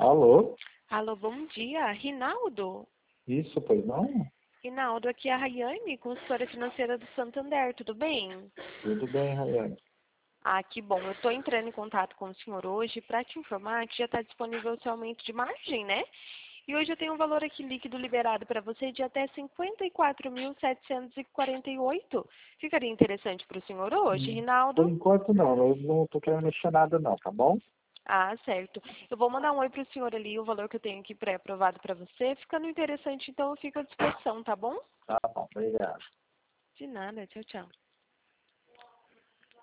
Alô? Alô, bom dia. Rinaldo? Isso, pois não? Rinaldo, aqui é a Rayane, consultora financeira do Santander, tudo bem? Tudo bem, Rayane. Ah, que bom. Eu estou entrando em contato com o senhor hoje para te informar que já está disponível o seu aumento de margem, né? E hoje eu tenho um valor aqui líquido liberado para você de até 54.748. Ficaria interessante para o senhor hoje, Por Rinaldo? enquanto não, eu não tô querendo mexer nada não, tá bom? Ah, certo. Eu vou mandar um oi para o senhor ali, o valor que eu tenho aqui pré-aprovado para você. Ficando interessante, então eu fico à disposição, tá bom? Tá bom, obrigado. De nada, tchau, tchau.